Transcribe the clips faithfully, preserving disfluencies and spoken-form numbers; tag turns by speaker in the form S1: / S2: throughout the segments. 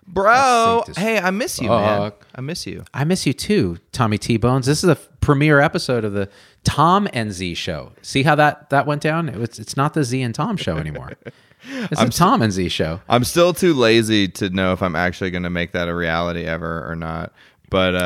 S1: Bro, hey, I miss you, man. I miss you.
S2: I miss you too, Tommy T-Bones. This is a premiere episode of the Tom and Z show. See how that, that went down? It was, it's not the Z and Tom show anymore. It's a Tom and Z show.
S1: I'm still too lazy to know if I'm actually going to make that a reality ever or not. But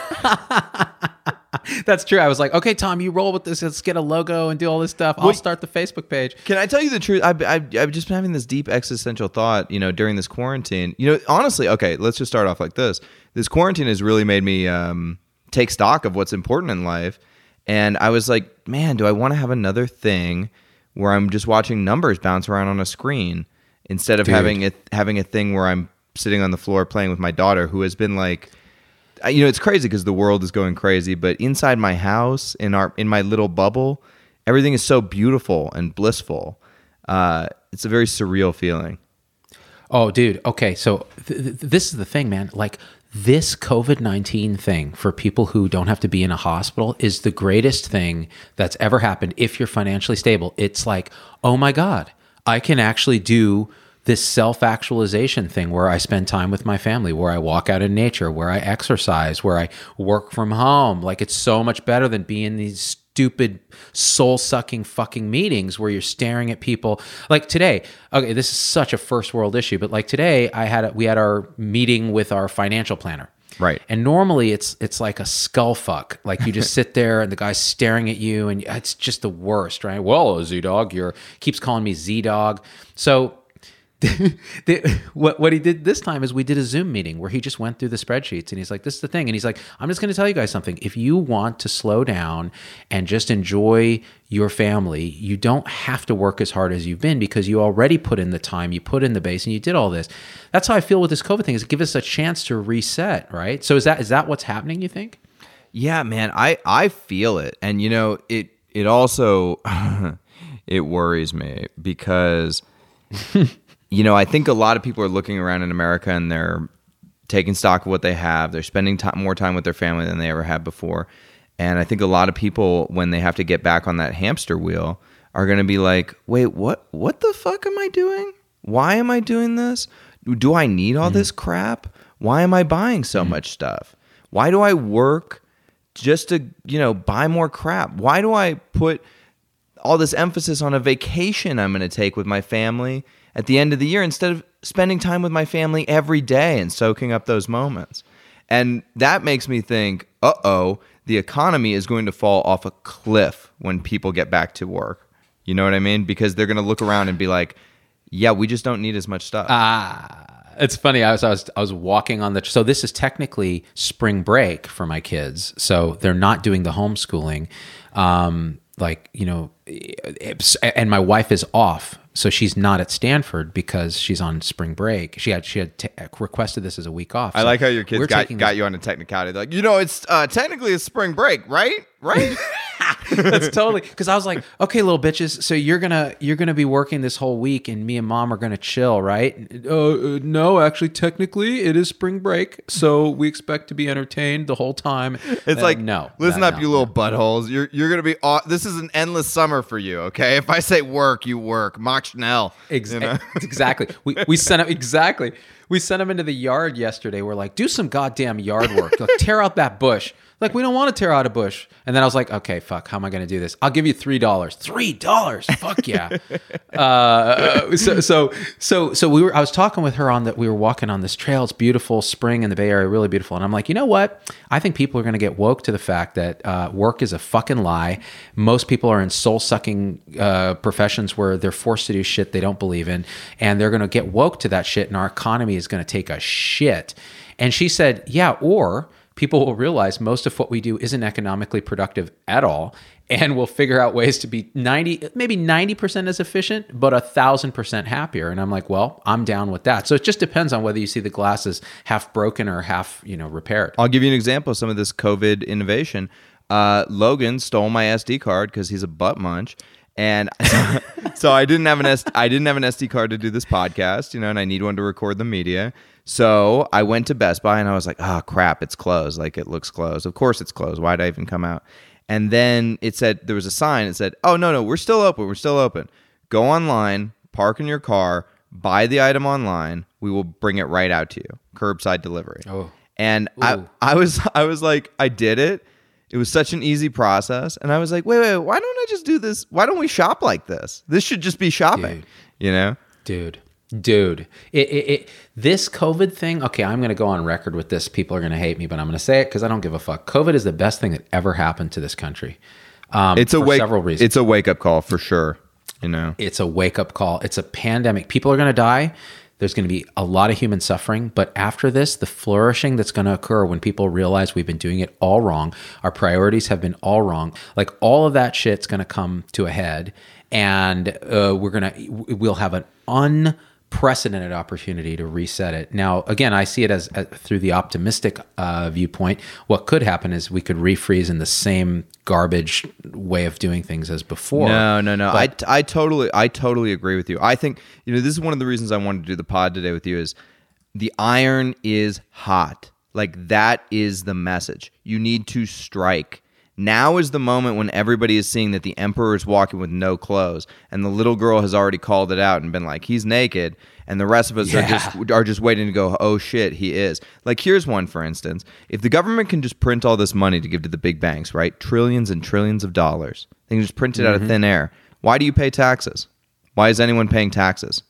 S1: uh,
S2: that's true. I was like, okay, Tom, you roll with this. Let's get a logo and do all this stuff. I'll Wait, start the Facebook page.
S1: Can I tell you the truth? I've, I've, I've just been having this deep existential thought, you know, during this quarantine. You know, honestly, okay, let's just start off like this. This quarantine has really made me um, take stock of what's important in life. And I was like, man, do I want to have another thing where I'm just watching numbers bounce around on a screen instead of Dude. having a, having a thing where I'm sitting on the floor playing with my daughter, who has been like, you know, it's crazy because the world is going crazy, but inside my house, in our in my little bubble, everything is so beautiful and blissful. Uh, it's a very surreal feeling.
S2: Oh, dude. Okay, so th- th- this is the thing, man. Like, this COVID nineteen thing for people who don't have to be in a hospital is the greatest thing that's ever happened if you're financially stable. It's like, oh my God, I can actually do this self-actualization thing where I spend time with my family, where I walk out in nature, where I exercise, where I work from home. Like, it's so much better than being in these stupid soul-sucking fucking meetings where you're staring at people. Like today, okay, this is such a first world issue, but like today I had a, we had our meeting with our financial planner.
S1: Right.
S2: And normally it's it's like a skull fuck. Like you just sit there and the guy's staring at you and it's just the worst, right? Well, Z-Dog, you're keeps calling me Z-Dog. So the, what what he did this time is we did a Zoom meeting where he just went through the spreadsheets and he's like, this is the thing. And he's like, I'm just going to tell you guys something. If you want to slow down and just enjoy your family, you don't have to work as hard as you've been because you already put in the time, you put in the base and you did all this. That's how I feel with this COVID thing, is it gives us a chance to reset, right? So is that is that what's happening, you think?
S1: Yeah, man, I, I feel it. And, you know, it, it also, it worries me because... You know, I think a lot of people are looking around in America and they're taking stock of what they have. They're spending time, more time with their family than they ever had before. And I think a lot of people, when they have to get back on that hamster wheel, are going to be like, wait, what What the fuck am I doing? Why am I doing this? Do I need all mm-hmm. this crap? Why am I buying so mm-hmm. much stuff? Why do I work just to, you know, buy more crap? Why do I put all this emphasis on a vacation I'm going to take with my family at the end of the year instead of spending time with my family every day and soaking up those moments? And that makes me think, uh-oh, the economy is going to fall off a cliff when people get back to work. You know what I mean? Because they're going to look around and be like, yeah, we just don't need as much stuff.
S2: Ah, it's funny. I was, I was I was walking on the... So this is technically spring break for my kids. So they're not doing the homeschooling. Um, like, you know, and my wife is off. So she's not at Stanford because she's on spring break. She had she had t- requested this as a week off.
S1: So I like how your kids got, got you on a technicality. They're like, you know, it's uh, technically it's spring break, right? Right?
S2: That's totally, because I was like, okay, little bitches, so you're gonna you're gonna be working this whole week, and me and mom are gonna chill, right? Uh, uh, no, actually, technically, it is spring break, so we expect to be entertained the whole time.
S1: It's uh, like, no, listen
S2: no,
S1: up,
S2: no,
S1: you little
S2: no.
S1: buttholes. You're you're gonna be. Aw- this is an endless summer for you, okay? If I say work, you work. Mach schnell.
S2: Ex-
S1: you know?
S2: Exactly. We we sent him exactly. We sent him into the yard yesterday. We're like, do some goddamn yard work. Like, tear out that bush. Like, we don't want to tear out a bush. And then I was like, okay, fuck, how am I going to do this? I'll give you three dollars. three dollars? Fuck yeah. uh, so, so, so, so we were, I was talking with her on that. We were walking on this trail. It's beautiful, spring in the Bay Area, really beautiful. And I'm like, you know what? I think people are going to get woke to the fact that uh, work is a fucking lie. Most people are in soul-sucking uh, professions where they're forced to do shit they don't believe in. And they're going to get woke to that shit. And our economy is going to take a shit. And she said, yeah, or... people will realize most of what we do isn't economically productive at all, and we'll figure out ways to be ninety, maybe ninety percent as efficient, but a thousand percent happier. And I'm like, well, I'm down with that. So it just depends on whether you see the glass as half broken or half, you know, repaired.
S1: I'll give you an example of some of this COVID innovation. Uh, Logan stole my S D card because he's a butt munch. And so I didn't have an S- I didn't have an S D card to do this podcast, you know, and I need one to record the media. So I went to Best Buy and I was like, oh crap, it's closed. Like, it looks closed. Of course it's closed. Why'd I even come out? And then it said, there was a sign. It said, oh, no, no, we're still open. We're still open. Go online, park in your car, buy the item online, we will bring it right out to you, curbside delivery.
S2: Oh.
S1: And I,
S2: Ooh.
S1: I was, I was like, I did it. It was such an easy process. And I was like, wait, wait, why don't I just do this? Why don't we shop like this? This should just be shopping,
S2: Dude.
S1: you know?
S2: Dude, dude, it, it, it, this COVID thing, okay, I'm going to go on record with this. People are going to hate me, but I'm going to say it because I don't give a fuck. COVID is the best thing that ever happened to this country. Um,
S1: It's a
S2: for
S1: wake,
S2: several reasons.
S1: It's a wake up call for sure. You know,
S2: It's a wake up call. It's a pandemic. People are going to die. There's going to be a lot of human suffering. But after this, the flourishing that's going to occur when people realize we've been doing it all wrong, our priorities have been all wrong, like all of that shit's going to come to a head. And uh, we're going to, we'll have an unprecedented opportunity to reset it. Now, again, I see it as, as through the optimistic uh, viewpoint. What could happen is we could refreeze in the same garbage way of doing things as before.
S1: No, no, no.
S2: But-
S1: I, I totally, I totally agree with you. I think, you know, this is one of the reasons I wanted to do the pod today with you is the iron is hot. Like that is the message. You need to strike. Now is the moment when everybody is seeing that the emperor is walking with no clothes, and the little girl has already called it out and been like, he's naked, and the rest of us
S2: Yeah.
S1: are just are just waiting to go, oh shit, he is. Like here's one, for instance. If the government can just print all this money to give to the big banks, right? Trillions and trillions of dollars. They can just print it out of thin air. Why do you pay taxes? Why is anyone paying taxes?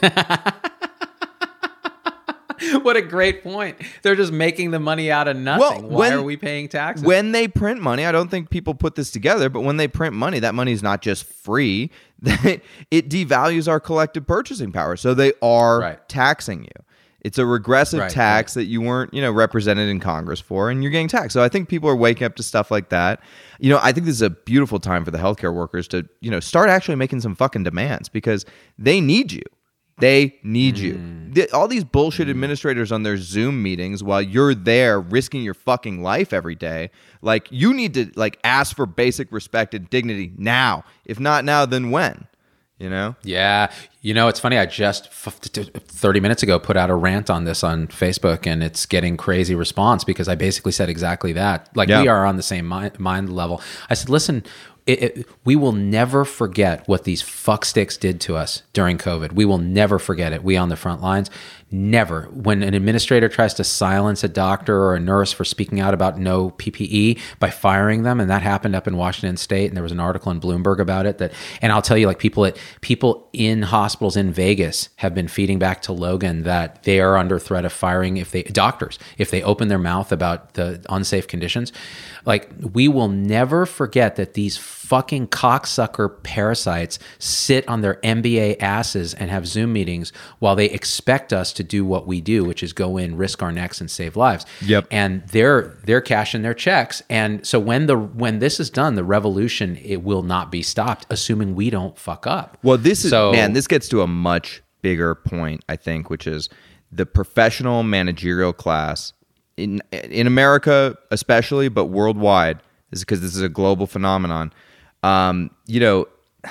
S2: What a great point. They're just making the money out of nothing.
S1: Well,
S2: Why
S1: when-
S2: are we paying taxes?
S1: When they print money, I don't think people put this together, but when they print money, that money is not just free. It devalues our collective purchasing power. So they are
S2: Right.
S1: taxing you. It's a regressive
S2: Right,
S1: tax that you weren't, you know, represented in Congress for, and you're getting taxed. So I think people are waking up to stuff like that. You know, I think this is a beautiful time for the healthcare workers to, you know, start actually making some fucking demands because they need you. They need you. The- all these bullshit administrators on their Zoom meetings while you're there risking your fucking life every day. Like you need to like ask for basic respect and dignity now. If not now, then when? You know?
S2: Yeah. You know, it's funny. I just f- thirty minutes ago put out a rant on this on Facebook, and it's getting crazy response because I basically said exactly that. Like
S1: Yeah.
S2: we are on the same mind, mind level. I said, listen, it, it, we will never forget what these fucksticks did to us during COVID. We will never forget it. We on the front lines, never. When an administrator tries to silence a doctor or a nurse for speaking out about no P P E by firing them, and that happened up in Washington State, and there was an article in Bloomberg about it. That, and I'll tell you, like people at people in hospitals in Vegas have been feeding back to Logan that they are under threat of firing if they doctors if they open their mouth about the unsafe conditions. Like we will never forget that these fucking cocksucker parasites sit on their M B A asses and have Zoom meetings while they expect us to do what we do, which is go in, risk our necks, and save lives.
S1: Yep.
S2: And they're they're cashing their checks. And so when the when this is done, the revolution, it will not be stopped, assuming we don't fuck up.
S1: Well, this is,
S2: So-
S1: man, this gets to a much bigger point, I think, which is the professional managerial class in in America especially, but worldwide, is because this is a global phenomenon. Um, you know,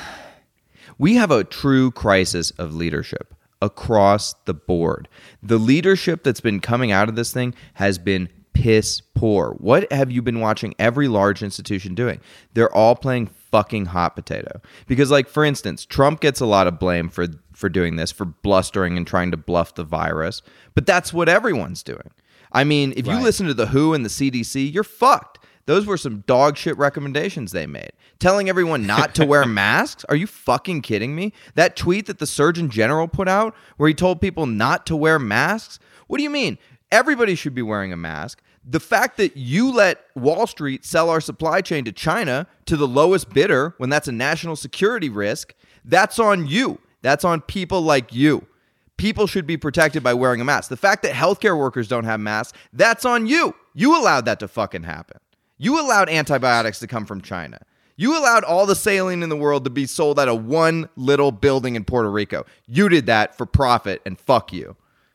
S1: we have a true crisis of leadership across the board. The leadership that's been coming out of this thing has been piss poor. What have you been watching every large institution doing? They're all playing fucking hot potato. Because, like, for instance, Trump gets a lot of blame for for doing this, for blustering and trying to bluff the virus. But that's what everyone's doing. I mean, if you
S2: Right.
S1: listen to the W H O and the C D C, you're fucked. Those were some dog shit recommendations they made. Telling everyone not to wear masks? Are you fucking kidding me? That tweet that the Surgeon General put out where he told people not to wear masks? What do you mean? Everybody should be wearing a mask. The fact that you let Wall Street sell our supply chain to China to the lowest bidder when that's a national security risk, that's on you. That's on people like you. People should be protected by wearing a mask. The fact that healthcare workers don't have masks, that's on you. You allowed that to fucking happen. You allowed antibiotics to come from China. You allowed all the saline in the world to be sold out of one little building in Puerto Rico. You did that for profit, and fuck you.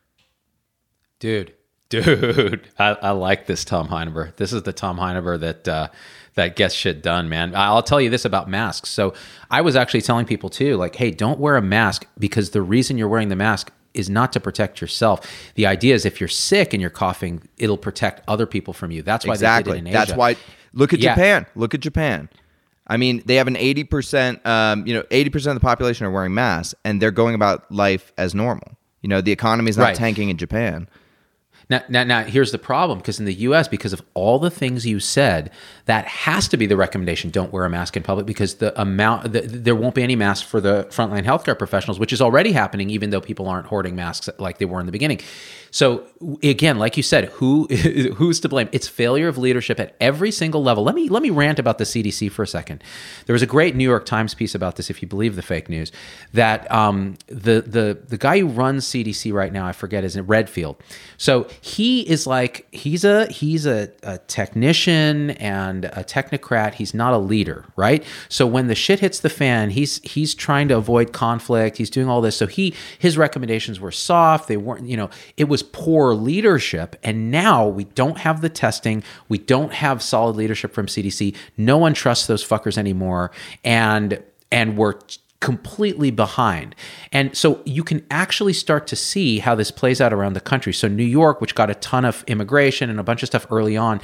S2: Dude, dude, I, I like this Tom Heineber. This is the Tom Heineber that uh, that gets shit done, man. I'll tell you this about masks. So I was actually telling people too, like, hey, don't wear a mask because the reason you're wearing the mask is not to protect yourself. The idea is if you're sick and you're coughing, it'll protect other people from you. That's why
S1: Exactly.
S2: they did it in Asia.
S1: That's why. Look at
S2: Yeah.
S1: Japan. Look at Japan. I mean, they have an eighty percent. Um, you know, eighty percent of the population are wearing masks, and they're going about life as normal. You know, the economy's not
S2: Right.
S1: tanking in Japan.
S2: Now, now, now, here's the problem, because in the U S, because of all the things you said, that has to be the recommendation. Don't wear a mask in public, because the amount, the, there won't be any masks for the frontline healthcare professionals, which is already happening, even though people aren't hoarding masks like they were in the beginning. So again, like you said, who who's to blame? It's failure of leadership at every single level. Let me let me rant about the C D C for a second. There was a great New York Times piece about this, if you believe the fake news, that um, the the the guy who runs C D C right now, I forget, is in Redfield. So he is like he's a he's a, a technician and a technocrat. He's not a leader, right? So when the shit hits the fan, he's he's trying to avoid conflict. He's doing all this. So he his recommendations were soft. They weren't, you know, it was poor leadership. And now we don't have the testing. We don't have solid leadership from C D C. No one trusts those fuckers anymore. And and we're completely behind. And so you can actually start to see how this plays out around the country. So New York, which got a ton of immigration and a bunch of stuff early on,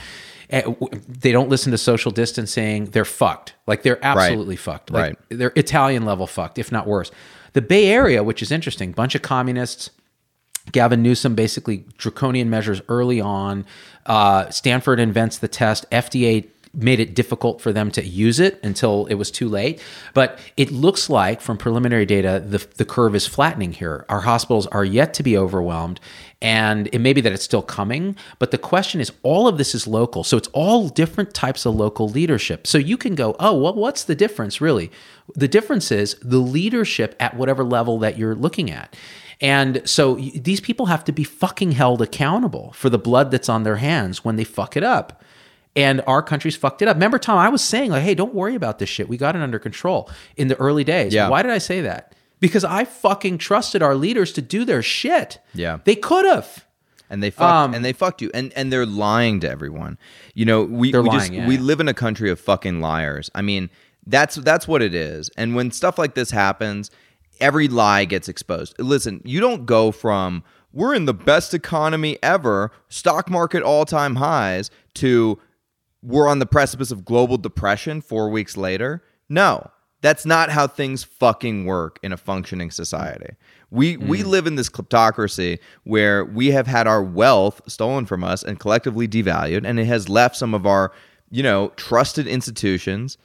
S2: they don't listen to social distancing. They're fucked. Like they're absolutely right. fucked. Like
S1: right.
S2: They're Italian level fucked, if not worse. The Bay Area, which is interesting, bunch of communists. Gavin Newsom, basically draconian measures early on. Uh, Stanford invents the test. F D A made it difficult for them to use it until it was too late. But it looks like, from preliminary data, the, the curve is flattening here. Our hospitals are yet to be overwhelmed. And it may be that it's still coming. But the question is, all of this is local. So it's all different types of local leadership. So you can go, oh, well, what's the difference, really? The difference is the leadership at whatever level that you're looking at. And so these people have to be fucking held accountable for the blood that's on their hands when they fuck it up. And our country's fucked it up. Remember, Tom, I was saying, like, hey, don't worry about this shit. We got it under control in the early days.
S1: Yeah.
S2: Why did I say that? Because I fucking trusted our leaders to do their shit.
S1: Yeah.
S2: They could have.
S1: And they fucked,
S2: Um,
S1: and they fucked you, and and they're lying to everyone. You know, we,
S2: They're
S1: we
S2: lying,
S1: just
S2: yeah,
S1: we
S2: yeah.
S1: live in a country of fucking liars. I mean, that's that's what it is. And when stuff like this happens, every lie gets exposed. Listen, you don't go from we're in the best economy ever, stock market all-time highs, to we're on the precipice of global depression four weeks later. No, that's not how things fucking work in a functioning society. We mm. we live in this kleptocracy where we have had our wealth stolen from us and collectively devalued, and it has left some of our, you know, trusted institutions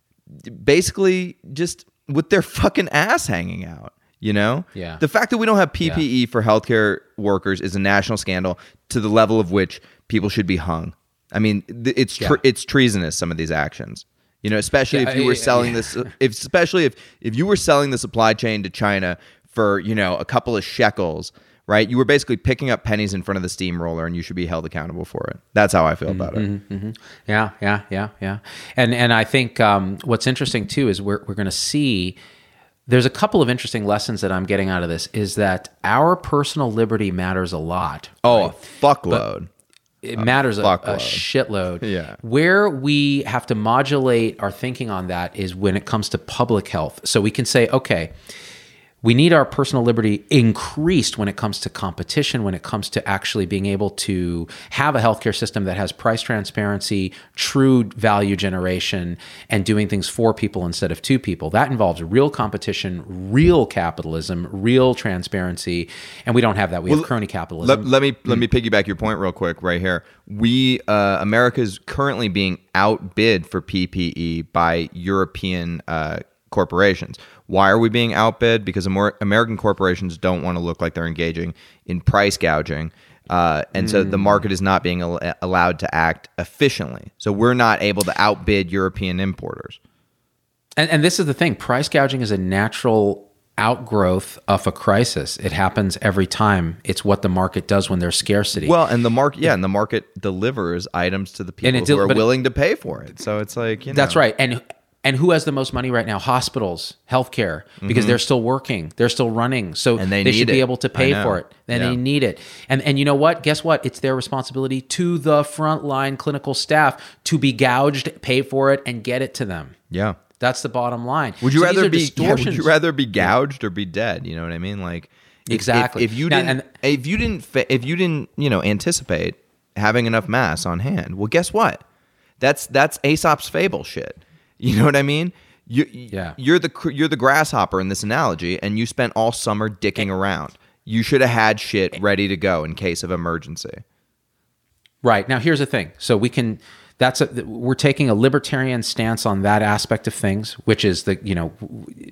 S1: basically just with their fucking ass hanging out. You know?
S2: Yeah.
S1: The fact that we don't have P P E yeah. for healthcare workers is a national scandal to the level of which people should be hung. I mean, it's tre- yeah. it's treasonous, some of these actions. You know, especially yeah, if you were selling yeah. this, if, especially if, if you were selling the supply chain to China for, you know, a couple of shekels, right? You were basically picking up pennies in front of the steamroller, and you should be held accountable for it. That's how I feel
S2: mm-hmm,
S1: about it.
S2: Mm-hmm, mm-hmm. Yeah, yeah, yeah, yeah. And and I think um, what's interesting too is we're we're going to see. There's a couple of interesting lessons that I'm getting out of this. Is that our personal liberty matters a lot.
S1: Oh,
S2: right?
S1: a fuckload.
S2: But it matters a, a shitload.
S1: Yeah.
S2: Where we have to modulate our thinking on that is when it comes to public health. So we can say, okay, we need our personal liberty increased when it comes to competition, when it comes to actually being able to have a healthcare system that has price transparency, true value generation, and doing things for people instead of to people. That involves real competition, real capitalism, real transparency, and we don't have that. We well, have crony capitalism.
S1: Let, let me let me piggyback your point real quick right here. We uh, America is currently being outbid for P P E by European uh, corporations. Why are we being outbid? Because American corporations don't want to look like they're engaging in price gouging. Uh, and mm. so the market is not being al- allowed to act efficiently. So we're not able to outbid European importers.
S2: And, and this is the thing. Price gouging is a natural outgrowth of a crisis. It happens every time. It's what the market does when there's scarcity.
S1: Well, and the market, yeah, and the market delivers items to the people
S2: del-
S1: who are willing to pay for it. So it's like, you know.
S2: That's right. And And who has the most money right now? Hospitals, healthcare, because mm-hmm. they're still working, they're still running, so
S1: and they,
S2: they should
S1: it.
S2: be able to pay for it. And
S1: yeah.
S2: they need it. And and you know what? Guess what? It's their responsibility to the frontline clinical staff to be gouged, pay for it, and get it to them.
S1: Yeah,
S2: that's the bottom line.
S1: Would you
S2: so
S1: rather be? Yeah, would you rather be gouged or be dead? You know what I mean? Like if,
S2: exactly.
S1: If, if you
S2: now,
S1: didn't,
S2: and,
S1: if you didn't, if you didn't, you know, anticipate having enough mass on hand, well, guess what? That's that's Aesop's fable shit. You know what I mean? You,
S2: yeah.
S1: You're the you're the grasshopper in this analogy, and you spent all summer dicking around. You should have had shit ready to go in case of emergency.
S2: Right. Now, here's the thing. So we can, that's a, we're taking a libertarian stance on that aspect of things, which is the, you know,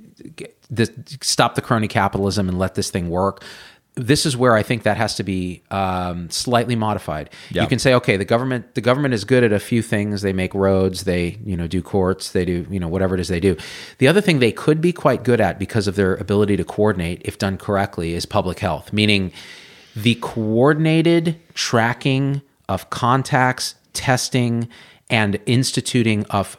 S2: the, stop the crony capitalism and let this thing work. This is where I think that has to be um, slightly modified.
S1: Yeah.
S2: You can say, okay, the government, the government is good at a few things. They make roads, they, you know, do courts, they do, you know, whatever it is they do. The other thing they could be quite good at because of their ability to coordinate, if done correctly, is public health, meaning the coordinated tracking of contacts, testing, and instituting of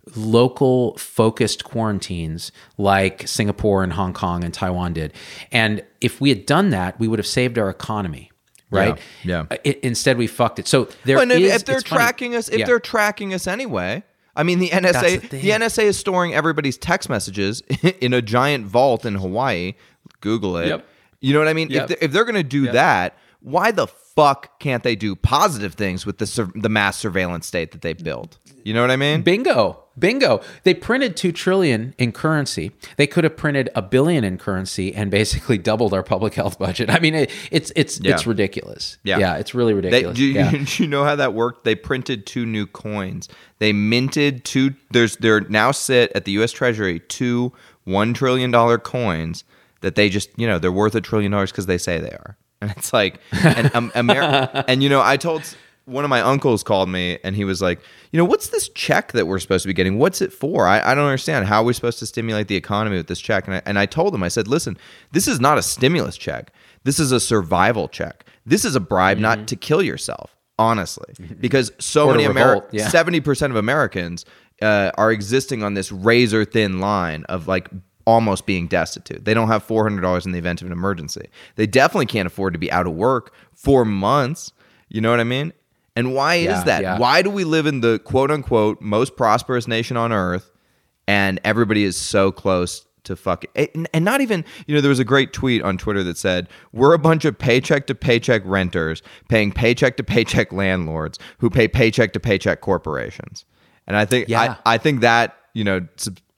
S2: local focused quarantines like Singapore and Hong Kong and Taiwan did. And if we had done that, we would have saved our economy, right?
S1: Yeah. yeah.
S2: I, instead, we fucked it. So there
S1: well,
S2: is.
S1: If they're tracking
S2: funny.
S1: us, if
S2: yeah.
S1: they're tracking us anyway, I mean, the N S A,
S2: the,
S1: the N S A is storing everybody's text messages in a giant vault in Hawaii. Google it. Yep. You know what I mean?
S2: Yep.
S1: If, they, if they're going to do yep. that, why the fuck can't they do positive things with the the mass surveillance state that they built? You know what I mean?
S2: Bingo. Bingo. They printed two trillion in currency. They could have printed a billion in currency and basically doubled our public health budget. I mean, it, it's it's
S1: yeah.
S2: it's ridiculous.
S1: Yeah.
S2: yeah, it's really ridiculous.
S1: They, do, you,
S2: yeah.
S1: do you know how that worked? They printed two new coins. They minted two. There's there now sit at the U S Treasury two one trillion dollar coins that they just you know they're worth a trillion dollars because they say they are. And it's like, and um, Amer- and you know, I told one of my uncles called me and he was like, you know, what's this check that we're supposed to be getting? What's it for? I, I don't understand. How are we supposed to stimulate the economy with this check? And I, and I told him, I said, listen, this is not a stimulus check. This is a survival check. This is a bribe mm-hmm. not to kill yourself, honestly, because so
S2: or
S1: many Americans,
S2: yeah.
S1: seventy percent of Americans uh, are existing on this razor thin line of like almost being destitute. They don't have four hundred dollars in the event of an emergency. They definitely can't afford to be out of work for months. You know what I mean? And why
S2: yeah,
S1: is that?
S2: Yeah.
S1: Why do we live in the quote unquote most prosperous nation on earth and everybody is so close to fucking, and, and not even, you know, there was a great tweet on Twitter that said, we're a bunch of paycheck to paycheck renters paying paycheck to paycheck landlords who pay paycheck to paycheck corporations. And I think, yeah. I, I think that, you know,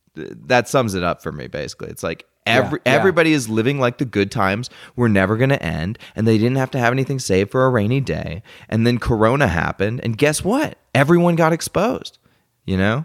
S1: that sums it up for me, basically. It's like every yeah, yeah. everybody is living like the good times were never going to end, and they didn't have to have anything saved for a rainy day. And then Corona happened, and guess what? Everyone got exposed, you know?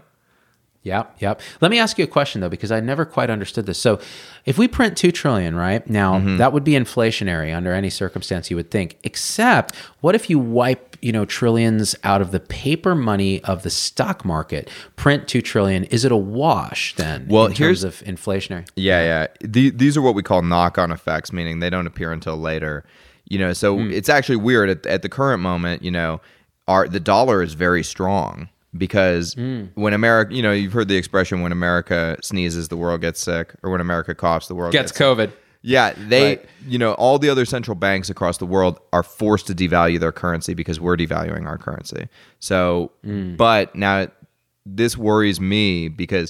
S2: Yep, yep. Let me ask you a question, though, because I never quite understood this. So if we print two trillion dollars, right, now mm-hmm. that would be inflationary under any circumstance you would think, except what if you wipe, you know, trillions out of the paper money of the stock market, print two trillion dollars, is it a wash then
S1: well,
S2: in
S1: here's,
S2: terms of inflationary?
S1: Yeah, yeah. The, these are what we call knock-on effects, meaning they don't appear until later. You know, so mm. it's actually weird at, at the current moment, you know, our the dollar is very strong. Because mm. when America, you know, you've heard the expression, when America sneezes, the world gets sick, or when America coughs, the world
S2: gets,
S1: gets
S2: COVID.
S1: Sick. Yeah, they,
S2: right.
S1: you know, all the other central banks across the world are forced to devalue their currency because we're devaluing our currency. So, mm. but now this worries me because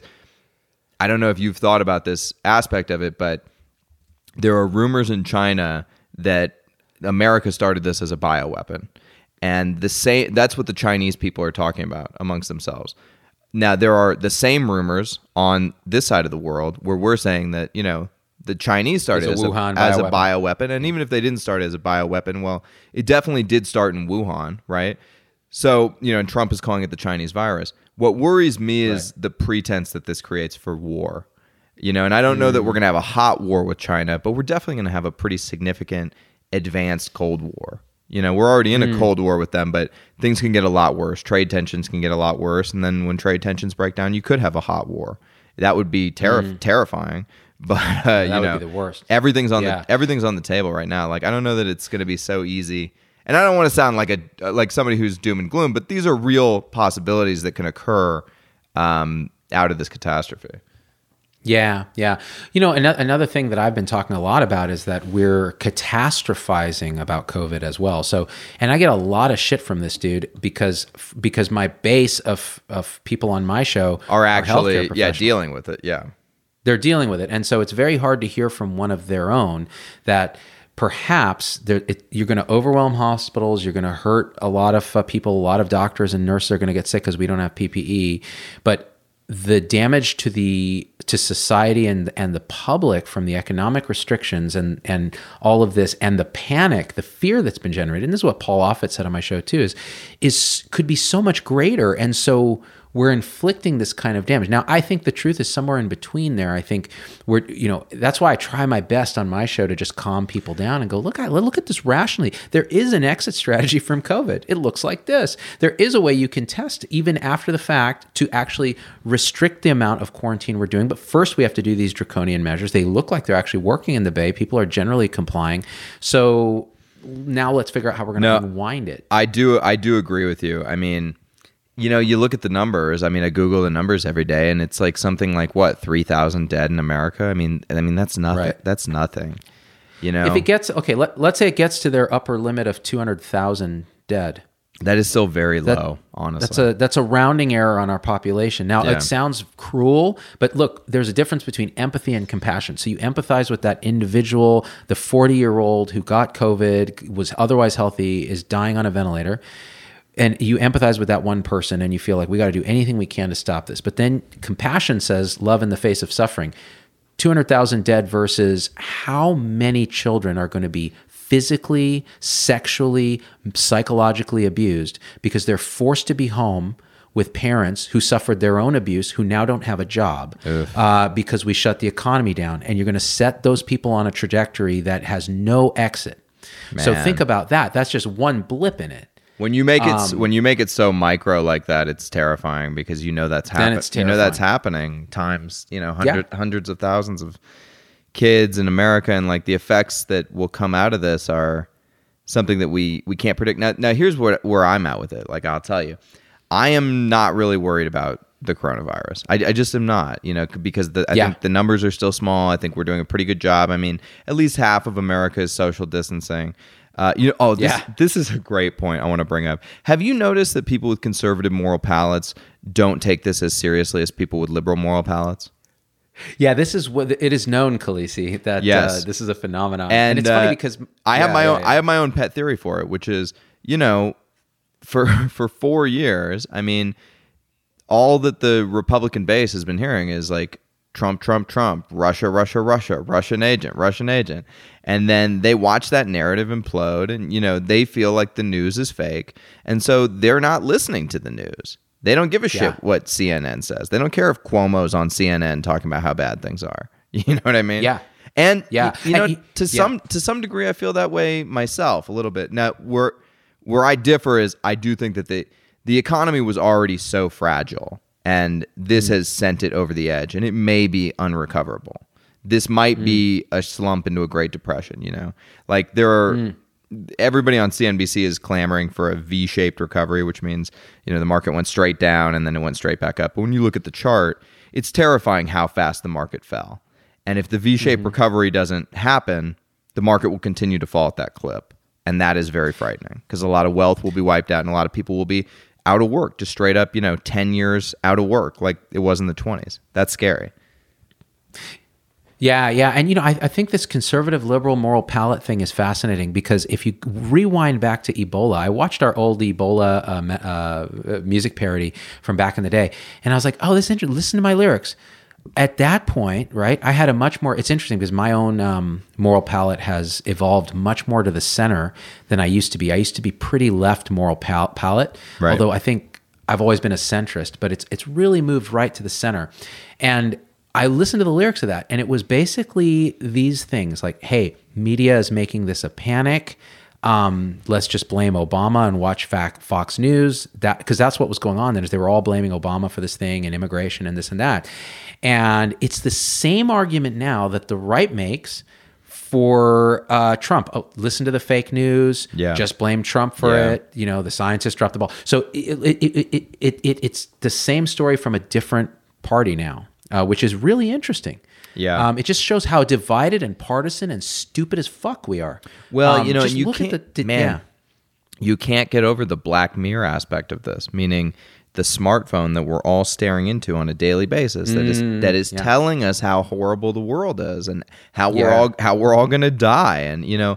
S1: I don't know if you've thought about this aspect of it, but there are rumors in China that America started this as a bioweapon. And the same, that's what the Chinese people are talking about amongst themselves. Now, there are the same rumors on this side of the world where we're saying that, you know, the Chinese started as a, as a bioweapon. And even if they didn't start as a bioweapon, well, it definitely did start in Wuhan, right? So, you know, and Trump is calling it the Chinese virus. What worries me is right. the pretense that this creates for war. You know, and I don't mm. know that we're going to have a hot war with China, but we're definitely going to have a pretty significant advanced Cold War. You know, we're already in a mm. Cold War with them, but things can get a lot worse. Trade tensions can get a lot worse. And then when trade tensions break down, you could have a hot war. That would be ter- mm. terrifying. But, uh,
S2: that
S1: you
S2: would
S1: know,
S2: be the worst.
S1: Everything's on
S2: yeah.
S1: the everything's on the table right now. Like, I don't know that it's going to be so easy. And I don't want to sound like a like somebody who's doom and gloom, but these are real possibilities that can occur um, out of this catastrophe.
S2: Yeah, yeah. You know, an- another thing that I've been talking a lot about is that we're catastrophizing about COVID as well. So, and I get a lot of shit from this dude because because my base of of people on my show
S1: are actually
S2: are
S1: yeah dealing with it. Yeah,
S2: they're dealing with it, and so it's very hard to hear from one of their own that perhaps it, you're going to overwhelm hospitals, you're going to hurt a lot of uh, people, a lot of doctors and nurses are going to get sick because we don't have P P E, but the damage to the to society and and the public from the economic restrictions and and all of this, and the panic, the fear that's been generated, and this is what Paul Offit said on my show too, is is could be so much greater. And so we're inflicting this kind of damage. Now, I think the truth is somewhere in between there. I think we're, you know, that's why I try my best on my show to just calm people down and go, look, I look at this rationally. There is an exit strategy from COVID. It looks like this. There is a way you can test even after the fact to actually restrict the amount of quarantine we're doing. But first we have to do these draconian measures. They look like they're actually working in the Bay. People are generally complying. So now let's figure out how we're going to
S1: No,
S2: unwind it.
S1: I do. I do agree with you. I mean, you know, you look at the numbers. I mean, I Google the numbers every day, and it's like something like what three thousand dead in America. I mean, I mean that's nothing.
S2: Right.
S1: That's nothing. You know,
S2: If it gets, okay, let, let's say it gets to their upper limit of two hundred thousand dead.
S1: that is still very
S2: That-
S1: low. Honestly,
S2: That's a that's a rounding error on our population. Now,
S1: Yeah.
S2: it sounds cruel, but look, there's a difference between empathy and compassion. So you empathize with that individual, the forty-year-old who got COVID, was otherwise healthy, is dying on a ventilator. And you empathize with that one person and you feel like we got to do anything we can to stop this. But then compassion says love in the face of suffering. two hundred thousand dead versus how many children are going to be physically, sexually, psychologically abused because they're forced to be home with parents who suffered their own abuse, who now don't have a job uh, because we shut the economy down. And you're going to set those people on a trajectory that has no exit. So
S1: Man.
S2: think about that. That's just one blip in it.
S1: when you make it
S2: Um,
S1: when you make it so micro like that, it's terrifying because you know that's happening.
S2: it's
S1: You know that's
S2: terrifying.
S1: happening times you know hundred, hundreds of thousands of kids in America, and like the effects that will come out of this are something that we we can't predict. Now, now here's where where I'm at with it. Like I'll tell you, I am not really worried about the coronavirus. I, I just am not, you know, because the, I
S2: Yeah.
S1: think the numbers are still small. I think we're doing a pretty good job. I mean, at least half of America is social distancing. Uh, you know, oh, this,
S2: Yeah.
S1: this is a great point I want to bring up. Have you noticed that people with conservative moral palates don't take this as seriously as people with liberal moral palates?
S2: Yeah, this is what it is known, Khaleesi, that
S1: Yes.
S2: uh, this is a phenomenon.
S1: And,
S2: And, it's funny
S1: uh,
S2: because
S1: I have
S2: yeah,
S1: my
S2: yeah,
S1: own
S2: yeah.
S1: I have my own pet theory for it, which is, you know, for for four years, I mean, all that the Republican base has been hearing is like Trump, Trump, Trump, Russia, Russia, Russia, Russian agent, Russian agent. And then they watch that narrative implode and, you know, they feel like the news is fake. And so they're not listening to the news. They don't give a shit
S2: Yeah.
S1: what C N N says. They don't care if Cuomo's on C N N talking about how bad things are. You know what I mean?
S2: Yeah.
S1: And
S2: Yeah.
S1: you know,
S2: And he-
S1: to
S2: yeah.
S1: some to some degree, I feel that way myself a little bit. Now, where where I differ is I do think that the the economy was already so fragile, and this
S2: Mm.
S1: has sent it over the edge, and it may be unrecoverable. This might
S2: Mm.
S1: be a slump into a Great Depression. You know, like there are.
S2: Mm.
S1: Everybody on C N B C is clamoring for a V-shaped recovery, which means, you know, the market went straight down and then it went straight back up. But when you look at the chart, it's terrifying how fast the market fell. And if the V-shaped
S2: Mm-hmm.
S1: recovery doesn't happen, the market will continue to fall at that clip. And that is very frightening because a lot of wealth will be wiped out and a lot of people will be out of work, just straight up, you know, ten years out of work like it was in the twenties. That's scary.
S2: Yeah, yeah. And, you know, I, I think this conservative liberal moral palate thing is fascinating because if you rewind back to Ebola, I watched our old Ebola uh, me- uh, music parody from back in the day. And I was like, oh, this is interesting. Listen to my lyrics. At that point, right, I had a much more, it's interesting because my own um, moral palate has evolved much more to the center than I used to be. I used to be pretty left moral pal- palate,
S1: Right.
S2: although I think I've always been a centrist, but it's it's really moved right to the center. And I listened to the lyrics of that, and it was basically these things like, hey, media is making this a panic. Um, let's just blame Obama and watch fac- Fox News. That because that's what was going on then, is they were all blaming Obama for this thing and immigration and this and that. And it's the same argument now that the right makes for uh, Trump. Oh, listen to the fake news.
S1: Yeah.
S2: Just blame Trump for
S1: Yeah.
S2: it. You know, the scientists dropped the ball. So it, it, it, it, it, it, it's the same story from a different party now, uh, which is really interesting.
S1: Yeah.
S2: Um, it just shows how divided and partisan and stupid as fuck we are.
S1: Well,
S2: Um,
S1: you know,
S2: just
S1: you
S2: look
S1: can't,
S2: at the, the
S1: man,
S2: yeah.
S1: you can't get over the Black Mirror aspect of this, meaning the smartphone that we're all staring into on a daily basis that is that is
S2: yeah.
S1: telling us how horrible the world is and how we're
S2: Yeah.
S1: all how we're all going to die. And you know,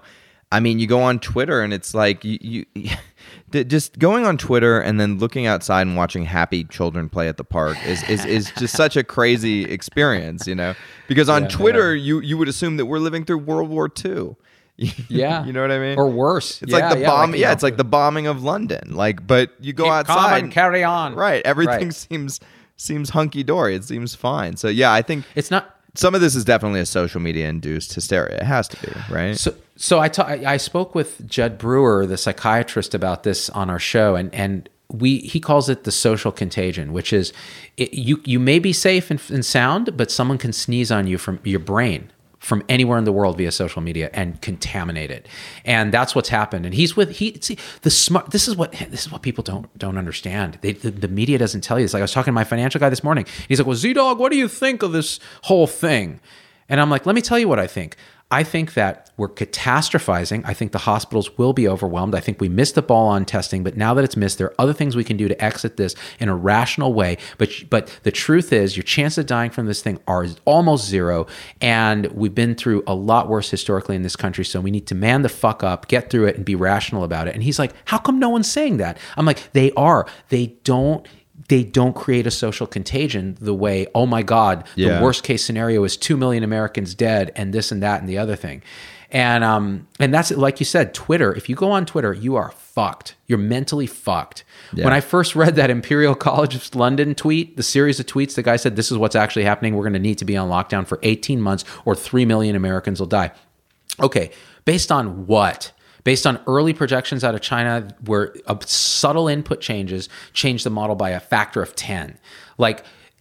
S1: I mean, you go on Twitter and it's like you, you just going on Twitter and then looking outside and watching happy children play at the park is is, is just such a crazy experience, you know? Because on
S2: yeah,
S1: Twitter,
S2: yeah.
S1: you you would assume that we're living through World War Two.
S2: Yeah.
S1: You know what I mean?
S2: Or worse.
S1: It's
S2: yeah,
S1: like the
S2: yeah,
S1: bomb.
S2: like,
S1: yeah,
S2: know,
S1: it's like the bombing of London. Like, but you go
S2: keep
S1: outside,
S2: calm and carry on.
S1: Right. Everything
S2: Right.
S1: seems seems hunky dory. It seems fine. So yeah, I think
S2: It's not.
S1: some of this is definitely a social media induced hysteria. It has to be, right?
S2: So, so I, ta- I spoke with Judd Brewer, the psychiatrist, about this on our show, and and we he calls it the social contagion, which is it, you you may be safe and, and sound, but someone can sneeze on you from your brain from anywhere in the world via social media and contaminate it, and that's what's happened. And he's with he see the smart. This is what this is what people don't don't understand. They, the, the media doesn't tell you. It's like I was talking to my financial guy this morning. He's like, "Well, Z-Dog, what do you think of this whole thing?" And I'm like, "Let me tell you what I think. I think that we're catastrophizing. I think the hospitals will be overwhelmed. I think we missed the ball on testing, but now that it's missed, there are other things we can do to exit this in a rational way. But but the truth is, your chance of dying from this thing are almost zero. And we've been through a lot worse historically in this country. So we need to man the fuck up, get through it, and be rational about it." And he's like, "How come no one's saying that?" I'm like, they are. They don't. They don't create a social contagion the way, oh my God,
S1: Yeah.
S2: the worst case scenario is two million Americans dead and this and that and the other thing. And um, and that's, like you said, Twitter. If you go on Twitter, you are fucked. You're mentally fucked.
S1: Yeah.
S2: When I first read that Imperial College of London tweet, the series of tweets, the guy said, this is what's actually happening. We're going to need to be on lockdown for eighteen months or three million Americans will die. Okay, based on what? Based on early projections out of China, where a subtle input changes change the model by a factor of ten. Like,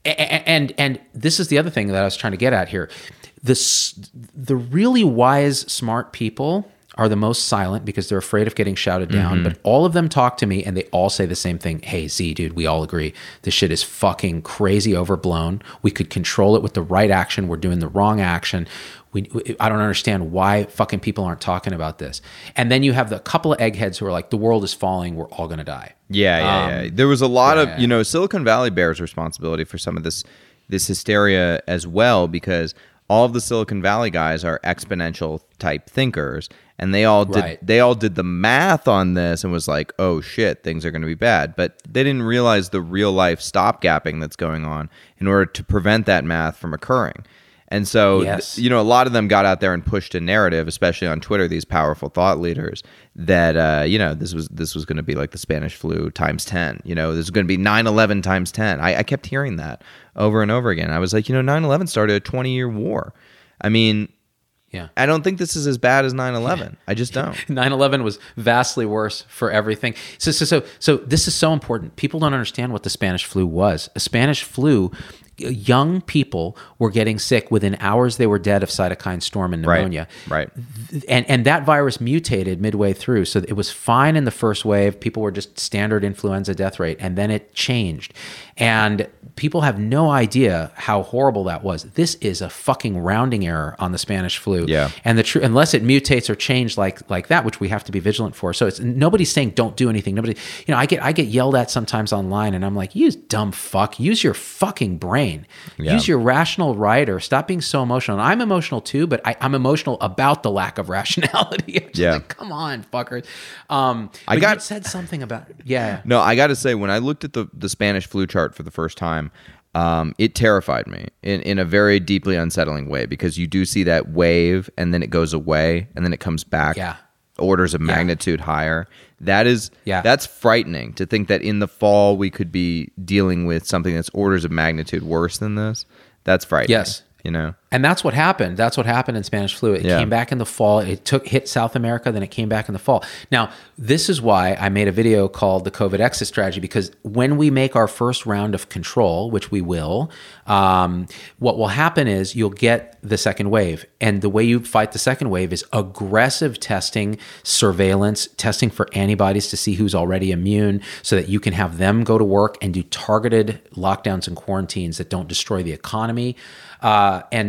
S2: and and this is the other thing that I was trying to get at here. This the really wise, smart people are the most silent because they're afraid of getting shouted down.
S1: Mm-hmm.
S2: But all of them talk to me and they all say the same thing. Hey, Z, dude, we all agree. This shit is fucking crazy overblown. We could control it with the right action. We're doing the wrong action. We, I don't understand why fucking people aren't talking about this. And then you have the couple of eggheads who are like, the world is falling. We're all going to die.
S1: Yeah, yeah,
S2: Um,
S1: yeah. There was a lot
S2: yeah,
S1: of,
S2: yeah.
S1: you know, Silicon Valley bears responsibility for some of this this hysteria as well, because all of the Silicon Valley guys are exponential type thinkers, and they all did
S2: Right.
S1: they all did the math on this and was like, oh shit, things are going to be bad. But they didn't realize the real life stopgapping that's going on in order to prevent that math from occurring. And so,
S2: Yes.
S1: th- you know, a lot of them got out there and pushed a narrative, especially on Twitter, these powerful thought leaders, that, uh, you know, this was this was going to be like the Spanish flu times ten. You know, this is going to be nine eleven times ten. I, I kept hearing that over and over again. I was like, you know, nine eleven started a twenty-year war. I mean,
S2: Yeah.
S1: I don't think this is as bad as nine eleven. I just don't.
S2: nine eleven was vastly worse for everything. So, so, so, so this is so important. People don't understand what the Spanish flu was. A Spanish flu, young people were getting sick. Within hours, they were dead of cytokine storm and pneumonia.
S1: Right.
S2: And and that virus mutated midway through. So it was fine in the first wave. People were just standard influenza death rate. And then it changed. And people have no idea how horrible that was. This is a fucking rounding error on the Spanish flu.
S1: Yeah.
S2: And the tr- unless it mutates or changes like like that, which we have to be vigilant for. So it's nobody's saying don't do anything. Nobody, you know, I get I get yelled at sometimes online, and I'm like, you dumb fuck, use your fucking brain,
S1: Yeah.
S2: use your rational writer. Stop being so emotional. And I'm emotional too, but I, I'm emotional about the lack of rationality. I'm just
S1: Yeah.
S2: like, come on, fuckers. Um,
S1: I
S2: but
S1: got-
S2: you said something about yeah.
S1: No, I got to say, when I looked at the, the Spanish flu chart for the first time, um, it terrified me in, in a very deeply unsettling way, because you do see that wave and then it goes away and then it comes back
S2: Yeah.
S1: orders of magnitude higher. That is,
S2: Yeah.
S1: that's frightening to think that in the fall we could be dealing with something that's orders of magnitude worse than this. That's frightening.
S2: Yes.
S1: You know?
S2: And that's what happened. That's what happened in Spanish flu. It
S1: Yeah.
S2: came back in the fall. It took hit South America, then it came back in the fall. Now, this is why I made a video called the COVID exit strategy, because when we make our first round of control, which we will, um, what will happen is you'll get the second wave. And the way you fight the second wave is aggressive testing, surveillance, testing for antibodies to see who's already immune, so that you can have them go to work and do targeted lockdowns and quarantines that don't destroy the economy. Uh, and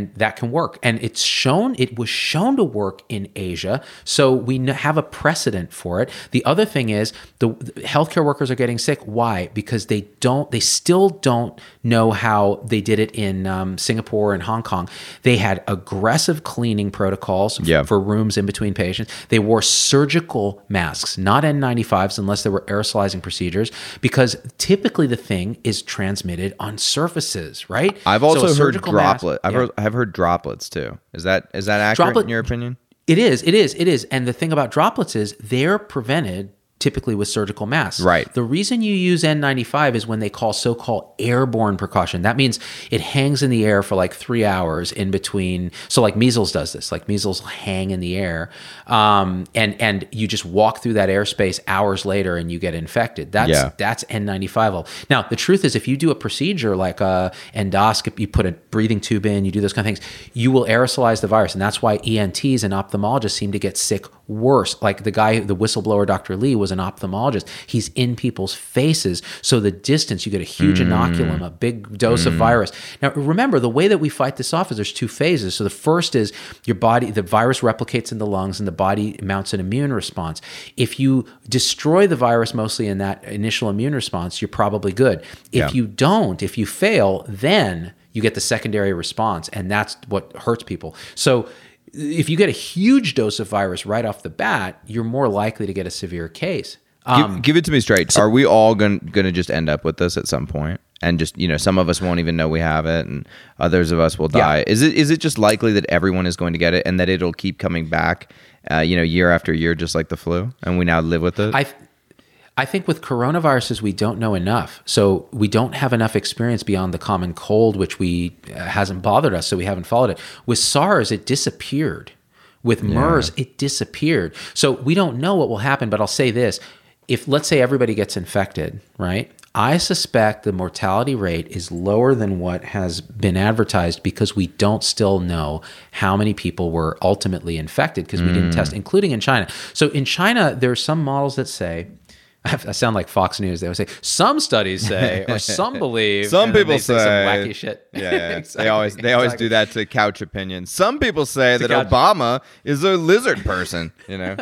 S2: and that can work. And it's shown, it was shown to work in Asia. So we n- have a precedent for it. The other thing is the, the healthcare workers are getting sick. Why? Because they don't, they still don't know how they did it in um, Singapore and Hong Kong. They had aggressive cleaning protocols f-
S1: Yeah.
S2: for rooms in between patients. They wore surgical masks, not N ninety-fives unless there were aerosolizing procedures, because typically the thing is transmitted on surfaces, right?
S1: I've
S2: So a
S1: also heard
S2: surgical mask-
S1: droplet. I've
S2: yeah.
S1: heard I've heard droplets too. Is that is that accurate
S2: Droplet-
S1: in your opinion?
S2: It is, it is, it is. And the thing about droplets is they're prevented typically with surgical masks.
S1: Right.
S2: The reason you use N ninety-five is when they call so-called airborne precaution. That means it hangs in the air for like three hours in between. So like measles does this, like measles hang in the air. Um, and, and you just walk through that airspace hours later and you get infected. That's,
S1: Yeah.
S2: that's N ninety-five level. Now, the truth is if you do a procedure like a endoscopy, you put a breathing tube in, you do those kind of things, you will aerosolize the virus. And that's why E N Ts and ophthalmologists seem to get sick worse. Like the guy, the whistleblower, Doctor Lee, was an ophthalmologist. He's in people's faces. So the distance, you get a huge
S1: Mm.
S2: inoculum, a big dose of virus. Now, remember, the way that we fight this off is there's two phases. So the first is your body, the virus replicates in the lungs and the body mounts an immune response. If you destroy the virus mostly in that initial immune response, you're probably good. If
S1: Yeah.
S2: you don't, if you fail, then you get the secondary response. And that's what hurts people. So if you get a huge dose of virus right off the bat, you're more likely to get a severe case. Um,
S1: give, give it to me straight. Are we all going to just end up with this at some point? And just, you know, some of us won't even know we have it, and others of us will die.
S2: Yeah.
S1: Is it is it just likely that everyone is going to get it, and that it'll keep coming back, uh, you know, year after year, just like the flu, and we now live with it?
S2: I th- I think with coronaviruses, we don't know enough. So we don't have enough experience beyond the common cold, which we uh, hasn't bothered us, so we haven't followed it. With SARS, it disappeared. With MERS, it disappeared. So we don't know what will happen, but I'll say this. If, let's say, everybody gets infected, right? I suspect the mortality rate is lower than what has been advertised because we don't still know how many people were ultimately infected because we didn't test, including in China. So in China, there are some models that say, I sound like Fox News. They would say some studies say, or some believe.
S1: Some
S2: and then
S1: people
S2: they
S1: say
S2: some wacky shit.
S1: Yeah, yeah.
S2: Exactly,
S1: they always they always
S2: exactly.
S1: do that to couch opinions. Some people say that
S2: couch-
S1: Obama is a lizard person. You know,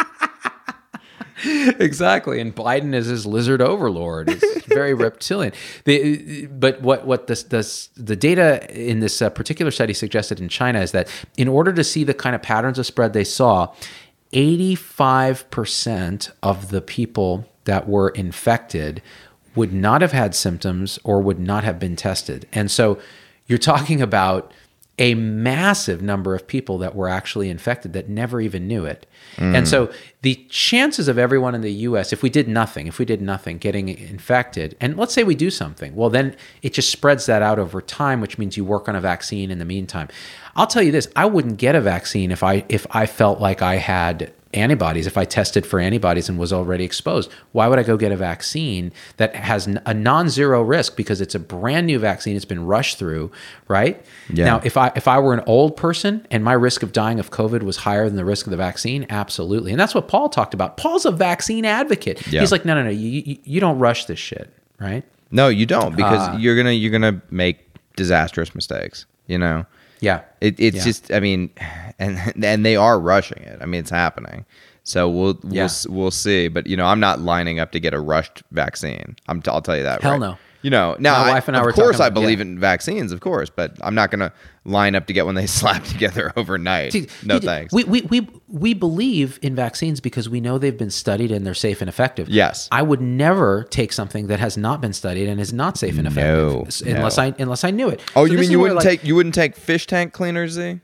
S2: Exactly, and Biden is his lizard overlord. It's very reptilian. The, but what what this, this the data in this uh, particular study suggested in China is that in order to see the kind of patterns of spread they saw, eighty-five percent of the people that were infected would not have had symptoms or would not have been tested. And so you're talking about a massive number of people that were actually infected that never even knew it. Mm. And so the chances of everyone in the U S, if we did nothing, if we did nothing, getting infected, and let's say we do something, well, then it just spreads that out over time, which means you work on a vaccine in the meantime. I'll tell you this, I wouldn't get a vaccine if I if I felt like I had antibodies, if I tested for antibodies and was already exposed. Why would I go get a vaccine that has a non-zero risk because it's a brand new vaccine, it's been rushed through, right?
S1: Yeah.
S2: Now, if I if I were an old person and my risk of dying of COVID was higher than the risk of the vaccine, absolutely. And that's what Paul talked about. Paul's a vaccine advocate.
S1: Yeah.
S2: He's like, no, no, no, you, you, you don't rush this shit, right?
S1: no, you don't, because
S2: Uh,
S1: you're gonna you're gonna make disastrous mistakes. You know.
S2: Yeah.
S1: It, it's
S2: Yeah.
S1: just, I mean, and and they are rushing it. I mean, it's happening. So we'll we'll
S2: Yeah.
S1: we'll see. But you know, I'm not lining up to get a rushed vaccine. I'm I'll tell you that.
S2: Hell
S1: right?
S2: no.
S1: You know, now
S2: My
S1: I,
S2: wife and I
S1: of
S2: were
S1: course
S2: talking
S1: I
S2: about-
S1: believe
S2: yeah.
S1: in vaccines, of course, but I'm not going to line up to get one they slap together overnight.
S2: See,
S1: No
S2: you-
S1: thanks.
S2: We, we we we believe in vaccines because we know they've been studied and they're safe and effective.
S1: Yes.
S2: I would never take something that has not been studied and is not safe and
S1: No,
S2: effective s- unless
S1: no.
S2: I unless I knew it.
S1: oh,
S2: So
S1: you
S2: this
S1: mean
S2: is
S1: you
S2: where,
S1: wouldn't
S2: like-
S1: take you wouldn't take fish tank cleaners, Z?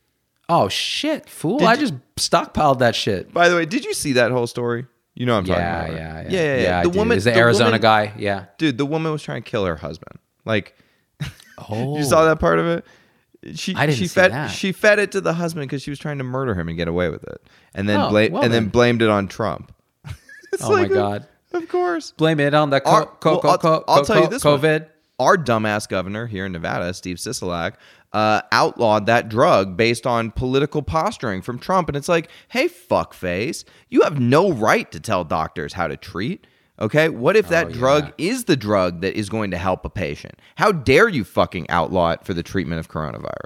S2: Oh shit, fool!
S1: Did
S2: I
S1: you-
S2: just stockpiled that shit.
S1: By the way, did you see that whole story? You know what I'm
S2: Yeah,
S1: talking about.
S2: yeah,
S1: right?
S2: yeah,
S1: yeah, yeah, yeah.
S2: I
S1: The
S2: do.
S1: woman,
S2: is the,
S1: the
S2: Arizona
S1: woman-
S2: guy. Yeah.
S1: dude. The woman was trying to kill her husband. Like,
S2: Oh,
S1: you saw that part of it? She
S2: I didn't
S1: she
S2: see
S1: fed
S2: that.
S1: she fed it to the husband because she was trying to murder him and get away with it, and then
S2: Oh,
S1: bla-
S2: well
S1: and then
S2: then.
S1: blamed it on Trump. It's
S2: Oh my
S1: like,
S2: God.
S1: Of course.
S2: Blame it on the co-
S1: Our-
S2: co-
S1: well,
S2: co-
S1: I'll-
S2: co-
S1: I'll
S2: co-
S1: tell you this one.
S2: COVID.
S1: Our dumbass governor here in Nevada, Steve Sisolak, uh, outlawed that drug based on political posturing from Trump. And it's like, hey, fuckface, you have no right to tell doctors how to treat. Okay, what if that
S2: Oh,
S1: drug
S2: yeah.
S1: is the drug that is going to help a patient? How dare you fucking outlaw it for the treatment of coronavirus?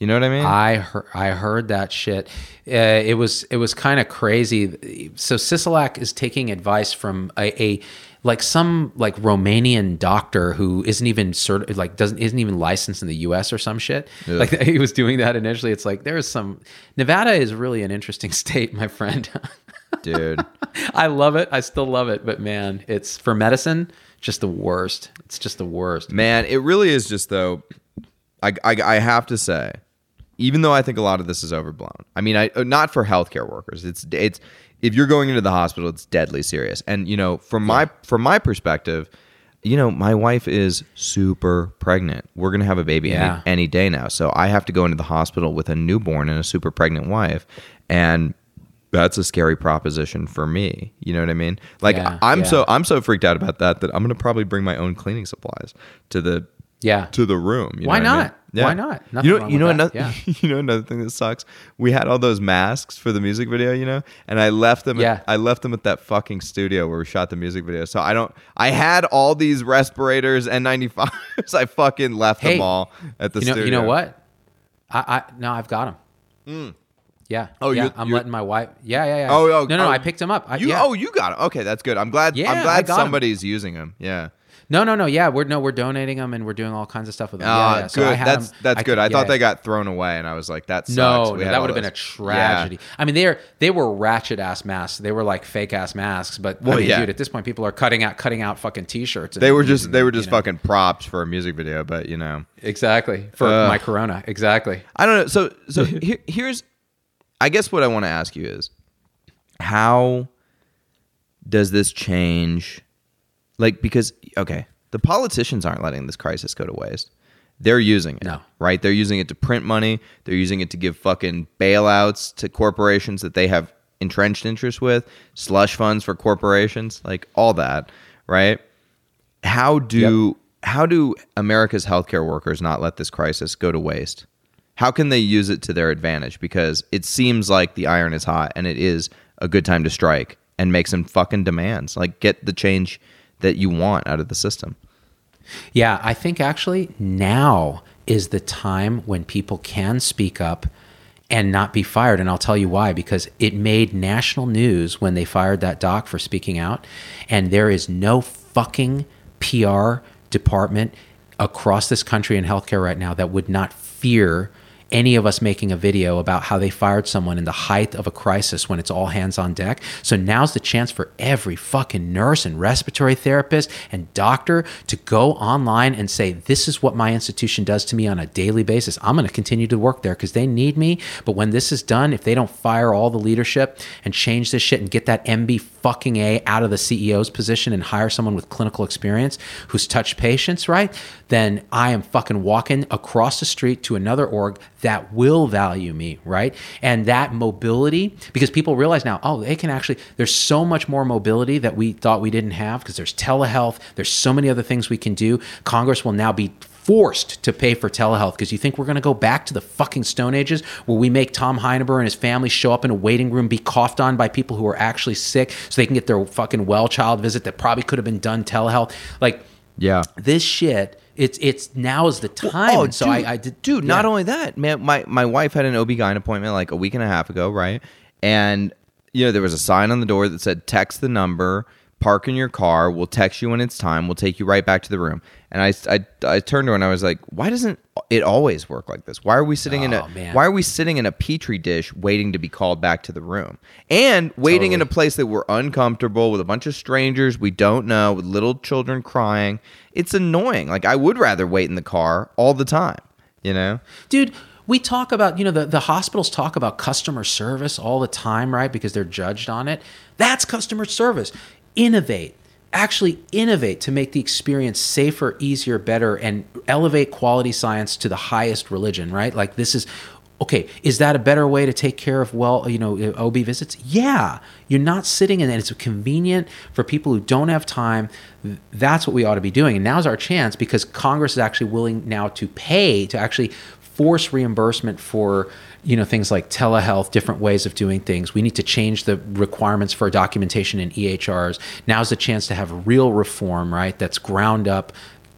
S1: You know what I mean?
S2: I heard, I heard that shit. Uh, it was it was kind of crazy. So Sisolak is taking advice from a, a like some like Romanian doctor who isn't even cert- like doesn't isn't even licensed in the U S or some shit. Yeah. Like he was doing that initially. It's like there's some Nevada is really an interesting state, my friend.
S1: Dude,
S2: I love it. I still love it, but man, it's for medicine just the worst. It's just the worst.
S1: Man, it really is just though. I I, I have to say. Even though I think a lot of this is overblown, I mean, I not for healthcare workers. It's it's if you're going into the hospital, it's deadly serious. And you know, from my from my perspective, you know, my wife is super pregnant. We're gonna have a baby
S2: yeah.
S1: any, any day now, so I have to go into the hospital with a newborn and a super pregnant wife, and that's a scary proposition for me. You know what I mean? Like
S2: yeah,
S1: I'm
S2: yeah.
S1: so I'm so freaked out about that that I'm gonna probably bring my own cleaning supplies to the
S2: yeah
S1: to the room. You
S2: Why
S1: know
S2: not?
S1: I mean? Yeah.
S2: Why not? Nothing
S1: you know,
S2: wrong
S1: you know
S2: with
S1: another,
S2: that. Yeah.
S1: you know another thing that sucks. We had all those masks for the music video, you know, and I left them.
S2: Yeah.
S1: At, I left them at that fucking studio where we shot the music video. So I don't. I had all these respirators N ninety-fives. I fucking left
S2: Hey,
S1: them all at the
S2: you know,
S1: studio.
S2: You know what? I, I no, I've got them.
S1: Mm.
S2: Yeah.
S1: Oh,
S2: yeah.
S1: you're-
S2: I'm
S1: you're-
S2: letting my wife. Yeah, yeah, yeah.
S1: Oh, oh,
S2: no, no,
S1: oh,
S2: I picked them up. I,
S1: You
S2: yeah.
S1: oh you got it. Okay, that's good. I'm glad.
S2: Yeah,
S1: I'm
S2: I
S1: glad
S2: got 'em.
S1: somebody's using them. Yeah.
S2: No, no, no. Yeah, we're no, we're donating them and we're doing all kinds of stuff with them.
S1: Ah,
S2: yeah, yeah. So
S1: good.
S2: I had
S1: That's
S2: them-
S1: that's
S2: I
S1: good.
S2: could-
S1: I
S2: yeah,
S1: thought
S2: yeah.
S1: they got thrown away, and I was like, that sucks.
S2: No,
S1: We
S2: no,
S1: had
S2: that
S1: all
S2: would have been a
S1: those.
S2: tragedy.
S1: Yeah.
S2: I mean, they are they were ratchet ass masks. They were like fake ass masks. But
S1: Well,
S2: I mean,
S1: yeah.
S2: dude, at this point, people are cutting out cutting out fucking t-shirts. and
S1: They were just
S2: using
S1: they
S2: them,
S1: were just
S2: you know.
S1: fucking props for a music video, but you know.
S2: exactly for
S1: Ugh.
S2: my Corona. Exactly.
S1: I don't know. So so here, here's, I guess what I want to ask you is, how does this change? Like, because okay, the politicians aren't letting this crisis go to waste. They're using it.
S2: No.
S1: Right? They're using it to print money. They're using it to give fucking bailouts to corporations that they have entrenched interest with, slush funds for corporations, like all that, right? How do how do America's healthcare workers not let this crisis go to waste? How can they use it to their advantage? Because it seems like the iron is hot and it is a good time to strike and make some fucking demands. Like, get the change that you want out of the system.
S2: Yeah, I think actually now is the time when people can speak up and not be fired. And I'll tell you why, because it made national news when they fired that doc for speaking out. And there is no fucking P R department across this country in healthcare right now that would not fear any of us making a video about how they fired someone in the height of a crisis when it's all hands on deck. So now's the chance for every fucking nurse and respiratory therapist and doctor to go online and say, this is what my institution does to me on a daily basis. I'm going to continue to work there because they need me. But when this is done, if they don't fire all the leadership and change this shit and get that M B fucking A out of the C E O's position and hire someone with clinical experience who's touched patients, right? Then I am fucking walking across the street to another org that will value me, right? And that mobility, because people realize now, oh, they can actually, there's so much more mobility that we thought we didn't have because there's telehealth, there's so many other things we can do. Congress will now be forced to pay for telehealth because you think we're going to go back to the fucking Stone Ages where we make Tom Heineber and his family show up in a waiting room, be coughed on by people who are actually sick so they can get their fucking well child visit that probably could have been done telehealth. Like,
S1: Yeah.
S2: this shit, it's it's now is the time.
S1: Oh,
S2: and so
S1: dude,
S2: I, I did,
S1: dude. Not
S2: yeah.
S1: only that, man. My my wife had an O B G Y N appointment like a week and a half ago, right? And you know there was a sign on the door that said, "Text the number, park in your car. We'll text you when it's time. We'll take you right back to the room." And I I, I turned to her and I was like, "Why doesn't it always work like this? Why are we sitting in a
S2: Oh, man.
S1: Why are we sitting in a petri dish waiting to be called back to the room and waiting in a
S2: Totally.
S1: place that we're uncomfortable with a bunch of strangers we don't know with little children crying? It's annoying. Like I would rather wait in the car all the time, you know?"
S2: Dude, we talk about, you know, the, the hospitals talk about customer service all the time, right? Because they're judged on it. That's customer service. Innovate. Actually innovate to make the experience safer, easier, better, and elevate quality science to the highest religion, right? Like this is, okay, is that a better way to take care of, well, you know, O B visits? Yeah. You're not sitting in it. It's convenient for people who don't have time. That's what we ought to be doing. And now's our chance because Congress is actually willing now to pay to actually force reimbursement for, you know, things like telehealth, different ways of doing things. We need to change the requirements for documentation in E H Rs. Now's the chance to have real reform, right? That's ground up,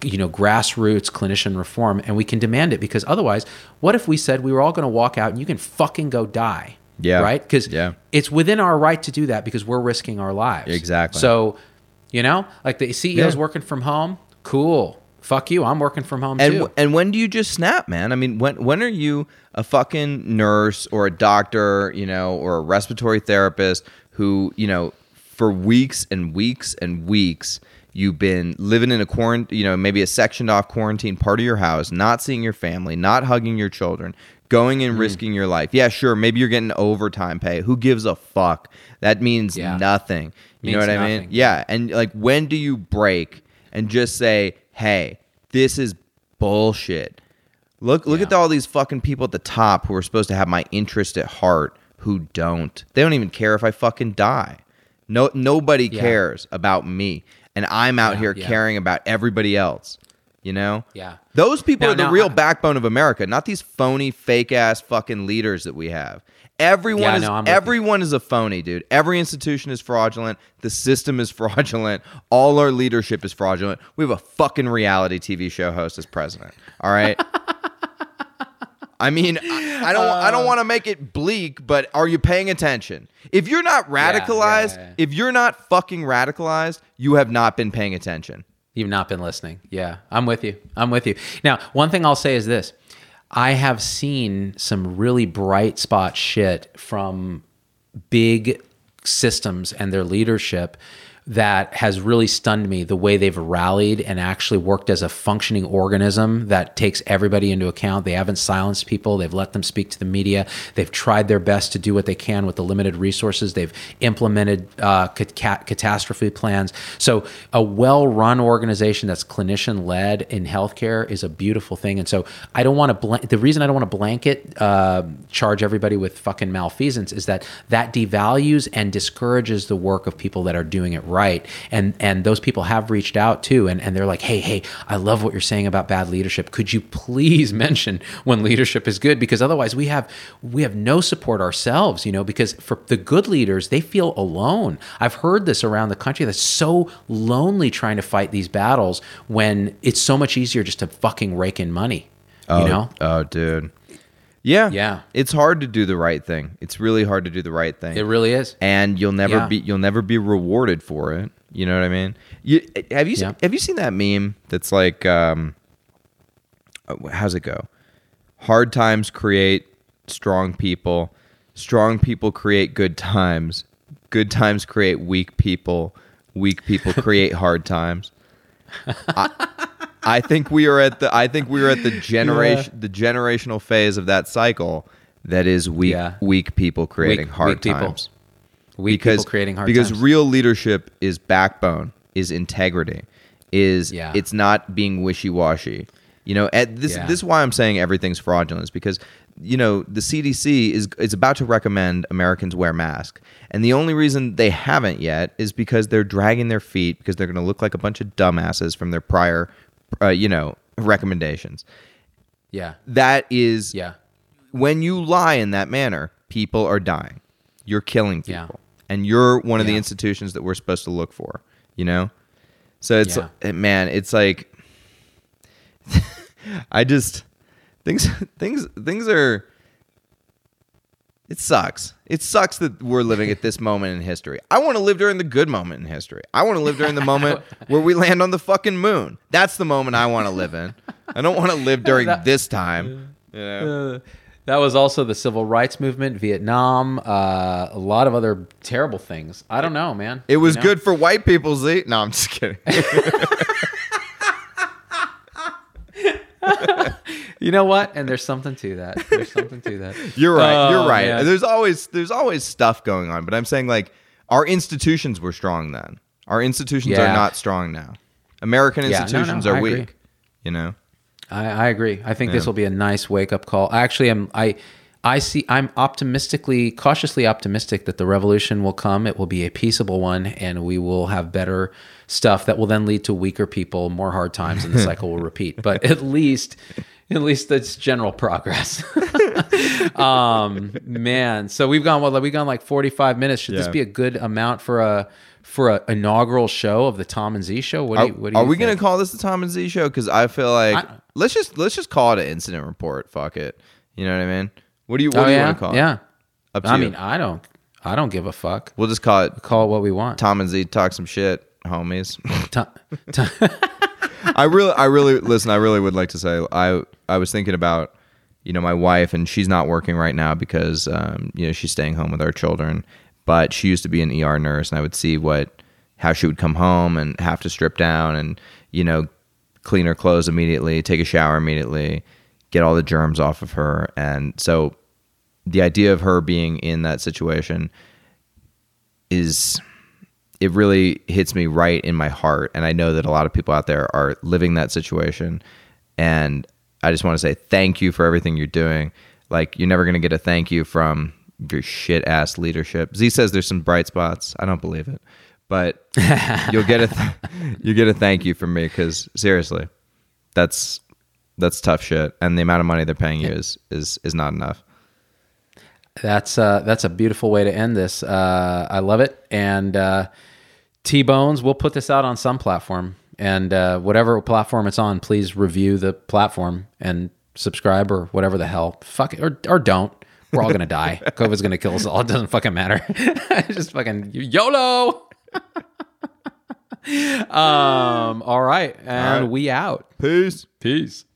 S2: you know, grassroots clinician reform, and we can demand it, because otherwise, what if we said we were all going to walk out and you can fucking go die?
S1: Yeah.
S2: Right? Because
S1: yeah.
S2: it's within our right to do that because we're risking our lives.
S1: Exactly.
S2: So, you know, like the C E O's
S1: Yeah.
S2: working from home. Cool. Fuck you. I'm working from home
S1: And
S2: too.
S1: w- and when do you just snap, man? I mean, when when are you a fucking nurse or a doctor, you know, or a respiratory therapist who, you know, for weeks and weeks and weeks you've been living in a quarantine, you know, maybe a sectioned off quarantine part of your house, not seeing your family, not hugging your children, going and mm. risking your life. Yeah, sure, maybe you're getting overtime pay. Who gives a fuck? That means yeah. nothing. You
S2: means
S1: know what
S2: nothing.
S1: I mean? Yeah, and like when do you break and just say, hey, this is bullshit. Look look
S2: yeah.
S1: at all these fucking people at the top who are supposed to have my interest at heart who don't. They don't even care if I fucking die. No nobody
S2: yeah.
S1: cares about me. And I'm out
S2: yeah,
S1: here
S2: yeah.
S1: caring about everybody else. You know?
S2: Yeah.
S1: Those people
S2: now,
S1: are the
S2: now,
S1: real
S2: I,
S1: backbone of America, not these phony, fake ass fucking leaders that we have. Everyone
S2: yeah,
S1: is
S2: no,
S1: everyone is a phony, dude. Every institution is fraudulent. The system is fraudulent. All our leadership is fraudulent. We have a fucking reality T V show host as president. All right. I mean, I, I don't. Uh, I don't want to make it bleak, but are you paying attention? If you're not radicalized,
S2: yeah, yeah, yeah.
S1: if you're not fucking radicalized, you have not been paying attention.
S2: You've not been listening. Yeah, I'm with you. I'm with you. Now, one thing I'll say is this. I have seen some really bright spot shit from big systems and their leadership that has really stunned me, the way they've rallied and actually worked as a functioning organism that takes everybody into account. They haven't silenced people. They've let them speak to the media. They've tried their best to do what they can with the limited resources. They've implemented uh, cat- catastrophe plans. So a well-run organization that's clinician-led in healthcare is a beautiful thing. And so I don't want to, bl- the reason I don't want to blanket uh, charge everybody with fucking malfeasance is that that devalues and discourages the work of people that are doing it right. Right. And and those people have reached out too. And, and they're like, hey, hey, I love what you're saying about bad leadership. Could you please mention when leadership is good? Because otherwise we have we have no support ourselves, you know, because for the good leaders, they feel alone. I've heard this around the country. That's so lonely trying to fight these battles when it's so much easier just to fucking rake in money.
S1: Oh,
S2: you know?
S1: Oh, dude. Yeah.
S2: Yeah.
S1: It's hard to do the right thing. It's really hard to do the right thing.
S2: It really is.
S1: And you'll never
S2: yeah.
S1: be you'll never be rewarded for it. You know what I mean? You have you
S2: yeah.
S1: seen, have you seen that meme that's like um how's it go? Hard times create strong people. Strong people create good times. Good times create weak people. Weak people create hard times. I, I think we are at the I think we are at the generation yeah. the generational phase of that cycle that is weak yeah. weak people creating
S2: weak,
S1: hard
S2: weak
S1: times.
S2: People. Weak
S1: because,
S2: people creating hard
S1: because
S2: times.
S1: Because real leadership is backbone, is integrity, is
S2: yeah.
S1: it's not being wishy-washy. You know, at this
S2: yeah.
S1: this is why I'm saying everything's fraudulent, is because you know, the C D C is is about to recommend Americans wear masks. And the only reason they haven't yet is because they're dragging their feet because they're going to look like a bunch of dumbasses from their prior uh, you know, recommendations.
S2: Yeah.
S1: That is,
S2: yeah.
S1: when you lie in that manner, people are dying. You're killing people. Yeah. And you're one of yeah. the institutions that we're supposed to look for, you know? So it's, yeah. man, it's like, I just, things, things, things are, it sucks. It sucks that we're living at this moment in history. I want to live during the good moment in history. I want to live during the moment where we land on the fucking moon. That's the moment I want to live in. I don't want to live during that, this time. You know?
S2: uh, that was also the civil rights movement, Vietnam, uh, a lot of other terrible things. I don't know, man.
S1: It was
S2: you know?
S1: good for white people, Z. No, I'm just kidding.
S2: You know what? And there's something to that. There's something to that.
S1: You're right.
S2: Oh,
S1: you're right.
S2: man.
S1: There's always there's always stuff going on, but I'm saying like our institutions were strong then. Our institutions
S2: yeah.
S1: are not strong now. American
S2: yeah,
S1: institutions
S2: no, no,
S1: are
S2: I
S1: weak.
S2: agree.
S1: You know.
S2: I, I agree. I think
S1: yeah.
S2: this will be a nice wake up call. I actually am. I I see. I'm optimistically, cautiously optimistic that the revolution will come. It will be a peaceable one, and we will have better stuff that will then lead to weaker people, more hard times, and the cycle will repeat. But at least. At least that's general progress. um, man, so we've gone well. We've gone like forty-five minutes. Should
S1: yeah.
S2: this be a good amount for a for an inaugural show of the Tom and Z show? What do
S1: Are,
S2: you, what do
S1: are
S2: you
S1: we
S2: think?
S1: gonna call this the Tom and Z show? Because I feel like
S2: I-
S1: let's just let's just call it an incident report. Fuck it. You know what I mean? What do you what
S2: Oh
S1: do you
S2: yeah,
S1: want to call it?
S2: yeah.
S1: Up to
S2: I
S1: you.
S2: mean, I don't, I don't give a fuck.
S1: We'll just call it
S2: Call it what we want.
S1: Tom and Z talk some shit, homies.
S2: Tom, Tom,
S1: I really, I really listen. I really would like to say I, I was thinking about, you know, my wife, and she's not working right now because, um, you know, she's staying home with our children. But she used to be an E R nurse, and I would see what, how she would come home and have to strip down and, you know, clean her clothes immediately, take a shower immediately, get all the germs off of her, and so the idea of her being in that situation is. It really hits me right in my heart. And I know that a lot of people out there are living that situation. And I just want to say thank you for everything you're doing. Like, you're never going to get a thank you from your shit ass leadership. Z says there's some bright spots. I don't believe it. But you'll get a th- you get a thank you from me, because seriously, that's that's tough shit. And the amount of money they're paying you is is is not enough.
S2: that's uh, that's a beautiful way to end this. Uh, I love it. And uh, T-Bones, we'll put this out on some platform, and uh, whatever platform it's on, please review the platform and subscribe or whatever the hell. Fuck it, or or don't. We're all gonna die. COVID's gonna kill us all. It doesn't fucking matter. Just fucking YOLO. um. All right, and
S1: All right.
S2: we out.
S1: Peace.
S2: Peace.